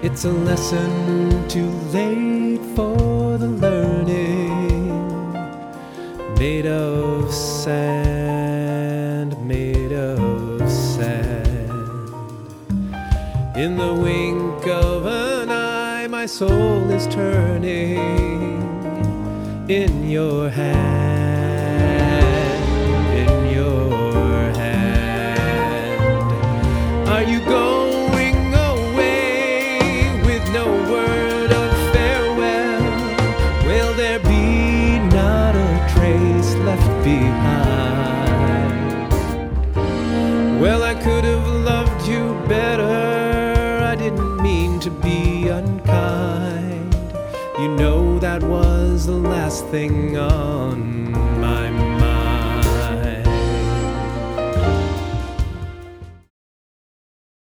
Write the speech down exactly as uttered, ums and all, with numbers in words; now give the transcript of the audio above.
It's a lesson too late for the learning. Made of sand, made of sand. In the wink of an eye, my soul is turning in your hand, in your hand. Are you going away with no word of farewell? Will there be not a trace left behind? Well, I could have loved you better. I didn't mean to be unkind. You know that was the last thing on